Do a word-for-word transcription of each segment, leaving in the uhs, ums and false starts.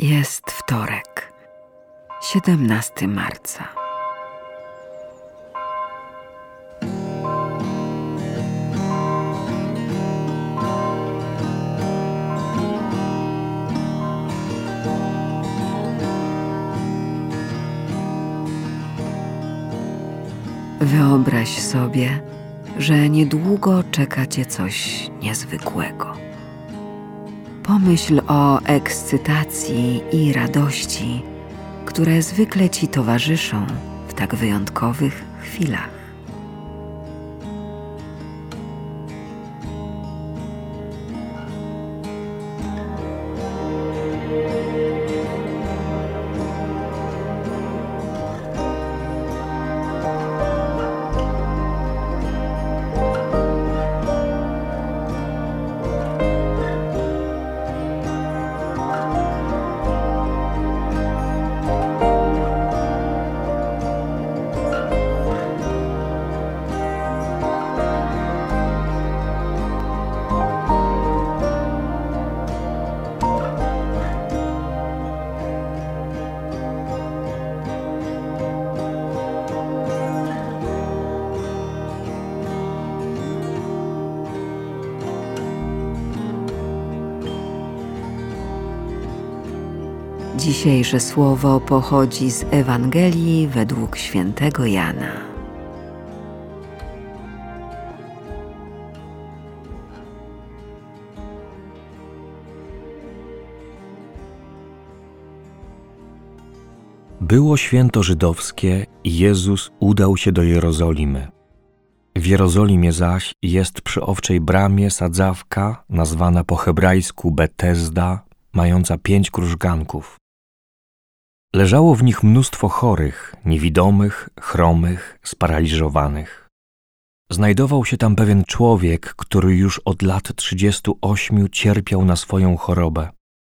Jest wtorek, siedemnastego marca. Wyobraź sobie, że niedługo czeka cię coś niezwykłego. Pomyśl o ekscytacji i radości, które zwykle ci towarzyszą w tak wyjątkowych chwilach. Dzisiejsze słowo pochodzi z Ewangelii według świętego Jana. Było święto żydowskie i Jezus udał się do Jerozolimy. W Jerozolimie zaś jest przy Owczej Bramie sadzawka, nazwana po hebrajsku Betesda, mająca pięć krużganków. Leżało w nich mnóstwo chorych, niewidomych, chromych, sparaliżowanych. Znajdował się tam pewien człowiek, który już od lat trzydziestu ośmiu cierpiał na swoją chorobę.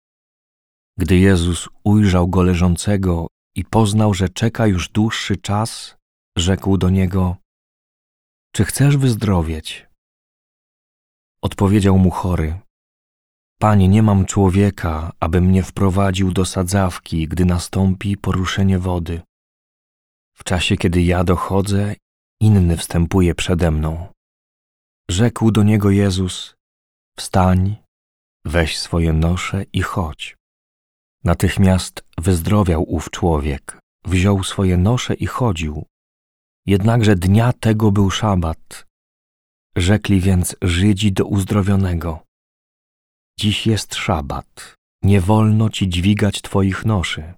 Gdy Jezus ujrzał go leżącego i poznał, że czeka już dłuższy czas, rzekł do niego: „Czy chcesz wyzdrowieć?” Odpowiedział mu chory: „Panie, nie mam człowieka, aby mnie wprowadził do sadzawki, gdy nastąpi poruszenie wody. W czasie, kiedy ja dochodzę, inny wstępuje przede mną.” Rzekł do niego Jezus: „Wstań, weź swoje nosze i chodź.” Natychmiast wyzdrowiał ów człowiek, wziął swoje nosze i chodził. Jednakże dnia tego był szabat. Rzekli więc Żydzi do uzdrowionego: „Dziś jest szabat, nie wolno ci dźwigać twoich noszy.”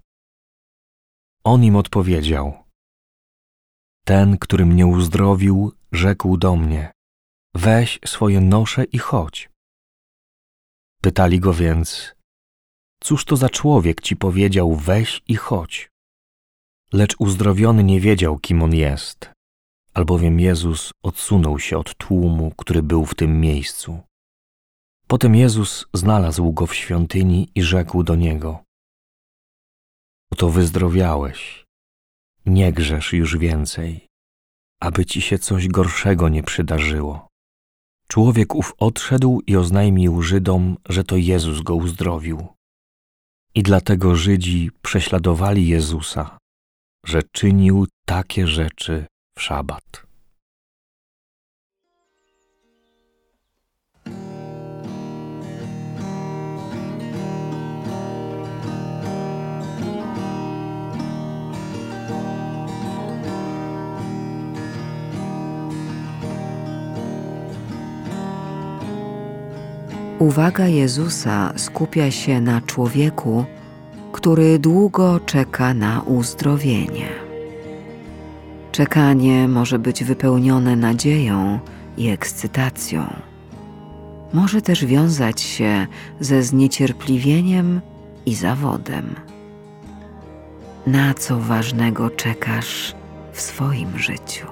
On im odpowiedział: „Ten, który mnie uzdrowił, rzekł do mnie: weź swoje nosze i chodź.” Pytali go więc: „Cóż to za człowiek ci powiedział: weź i chodź?” Lecz uzdrowiony nie wiedział, kim on jest, albowiem Jezus odsunął się od tłumu, który był w tym miejscu. Potem Jezus znalazł go w świątyni i rzekł do niego: „Oto wyzdrowiałeś, nie grzesz już więcej, aby ci się coś gorszego nie przydarzyło.” Człowiek ów odszedł i oznajmił Żydom, że to Jezus go uzdrowił. I dlatego Żydzi prześladowali Jezusa, że czynił takie rzeczy w szabat. Uwaga Jezusa skupia się na człowieku, który długo czeka na uzdrowienie. Czekanie może być wypełnione nadzieją i ekscytacją. Może też wiązać się ze zniecierpliwieniem i zawodem. Na co ważnego czekasz w swoim życiu?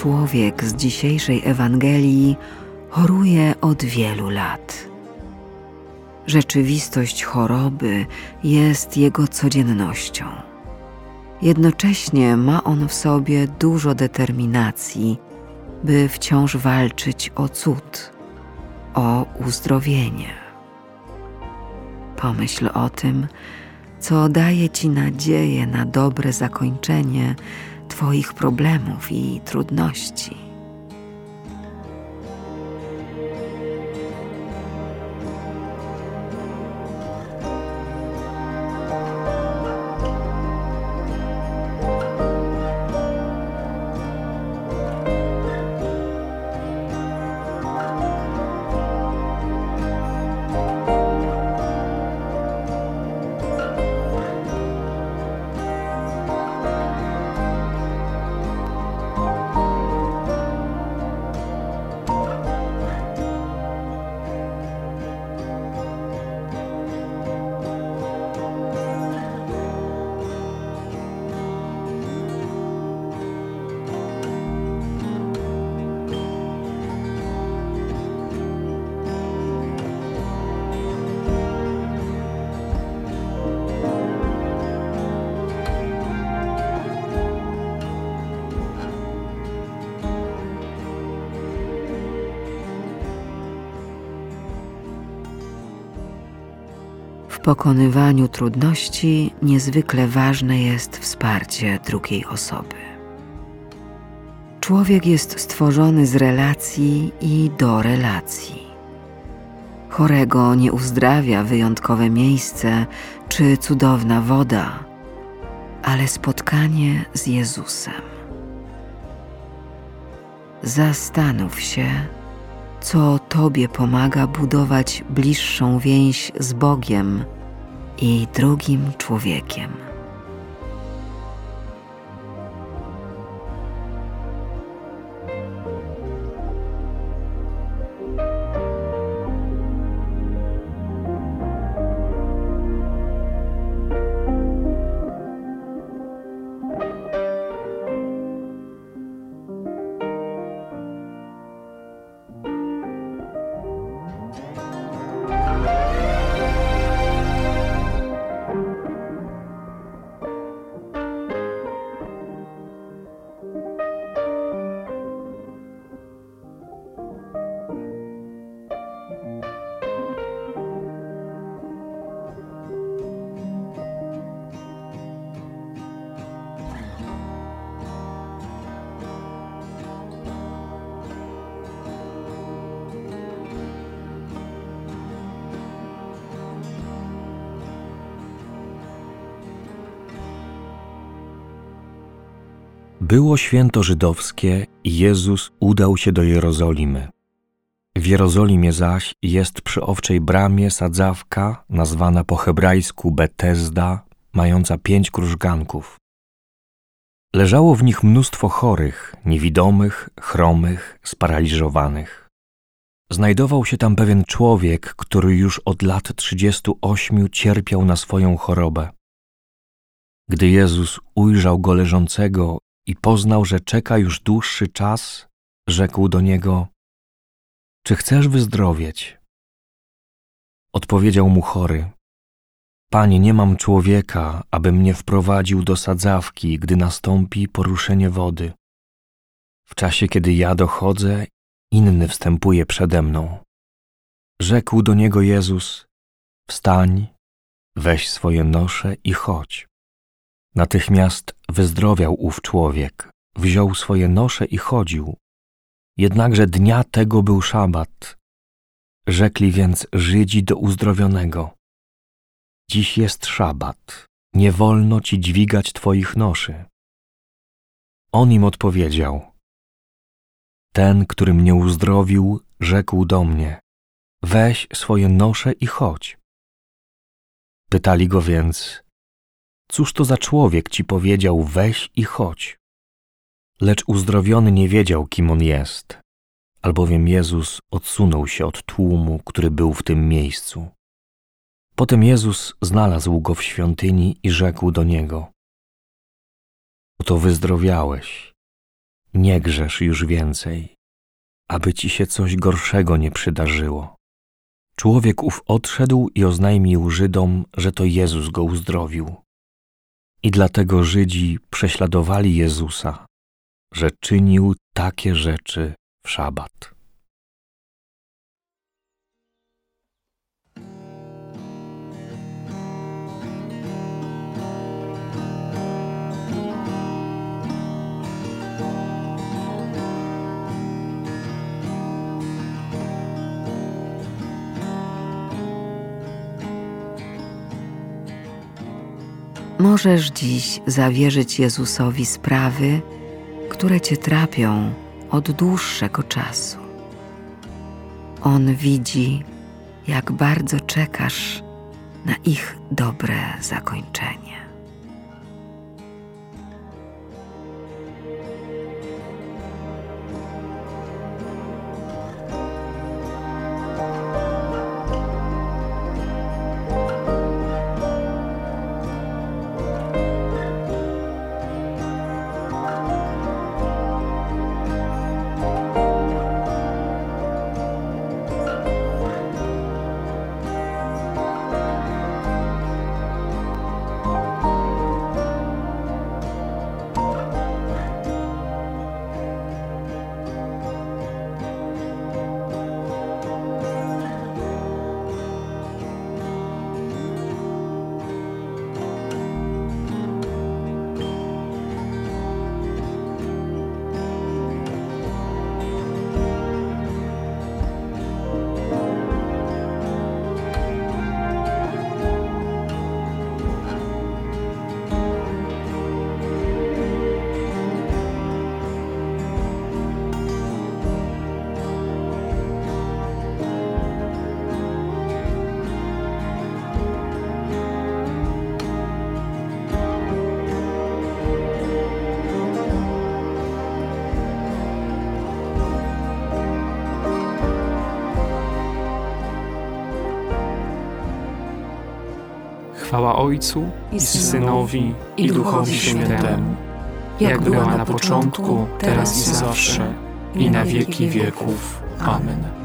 człowiek z dzisiejszej Ewangelii choruje od wielu lat. Rzeczywistość choroby jest jego codziennością. Jednocześnie ma on w sobie dużo determinacji, by wciąż walczyć o cud, o uzdrowienie. Pomyśl o tym, co daje ci nadzieję na dobre zakończenie twoich problemów i trudności. W pokonywaniu trudności niezwykle ważne jest wsparcie drugiej osoby. Człowiek jest stworzony z relacji i do relacji. Chorego nie uzdrawia wyjątkowe miejsce czy cudowna woda, ale spotkanie z Jezusem. Zastanów się, co tobie pomaga budować bliższą więź z Bogiem i drugim człowiekiem. Było święto żydowskie i Jezus udał się do Jerozolimy. W Jerozolimie zaś jest przy Owczej Bramie sadzawka nazwana po hebrajsku Betesda, mająca pięć krużganków. Leżało w nich mnóstwo chorych, niewidomych, chromych, sparaliżowanych. Znajdował się tam pewien człowiek, który już od lat trzydziestu ośmiu cierpiał na swoją chorobę. Gdy Jezus ujrzał go leżącego i poznał, że czeka już dłuższy czas, rzekł do niego: czy chcesz wyzdrowieć? Odpowiedział mu chory: Panie, nie mam człowieka, aby mnie wprowadził do sadzawki, gdy nastąpi poruszenie wody. W czasie, kiedy ja dochodzę, inny wstępuje przede mną. Rzekł do niego Jezus: wstań, weź swoje nosze i chodź. Natychmiast wyzdrowiał ów człowiek, wziął swoje nosze i chodził. Jednakże dnia tego był szabat. Rzekli więc Żydzi do uzdrowionego: dziś jest szabat, nie wolno ci dźwigać twoich noszy. On im odpowiedział: ten, który mnie uzdrowił, rzekł do mnie: weź swoje nosze i chodź. Pytali go więc: cóż to za człowiek ci powiedział: weź i chodź? Lecz uzdrowiony nie wiedział, kim on jest, albowiem Jezus odsunął się od tłumu, który był w tym miejscu. Potem Jezus znalazł go w świątyni i rzekł do niego: oto wyzdrowiałeś, nie grzesz już więcej, aby ci się coś gorszego nie przydarzyło. Człowiek ów odszedł i oznajmił Żydom, że to Jezus go uzdrowił. I dlatego Żydzi prześladowali Jezusa, że czynił takie rzeczy w szabat. Możesz dziś zawierzyć Jezusowi sprawy, które cię trapią od dłuższego czasu. On widzi, jak bardzo czekasz na ich dobre zakończenie. Chwała Ojcu i Synowi i Duchowi Świętemu, jak była na początku, teraz i zawsze, i na wieki wieków. Amen.